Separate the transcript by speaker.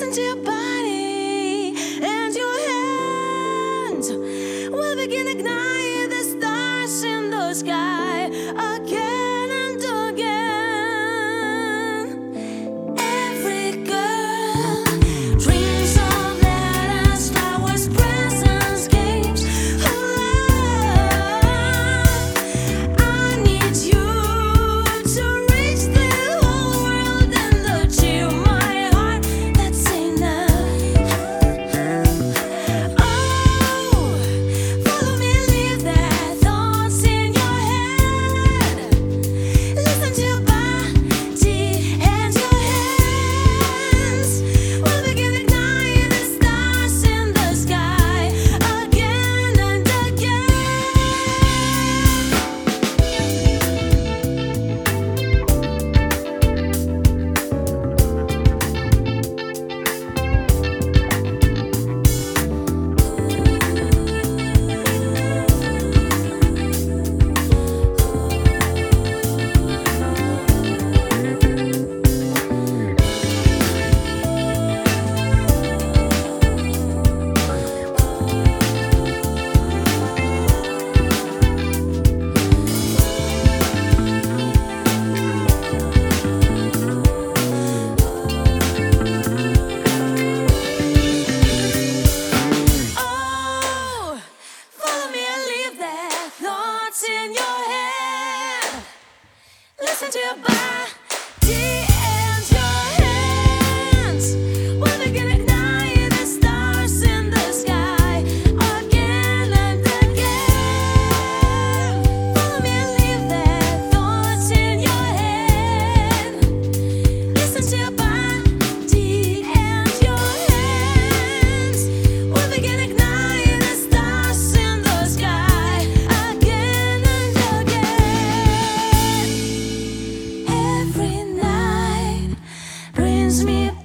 Speaker 1: Listen to your body and your hands. We'll begin to ignite the stars in the sky again and again. Every girl dreams of letters, flowers, presents, games of love. I need you to reach the whole world and achieve my heart. That's enough. Oh, follow me, leave that thoughts in your head. Listen to your body and your hands. We'll begin to ignite the stars in the sky again and again. Oh, follow me and leave that thoughts in your head. Listen to your body and your hands. We'll begin to ignite the stars in the sky again and again. Follow me and leave that thoughts in your head. Listen to your body and your hands. We'll begin to ignite the stars in the sky again and again. Every night brings me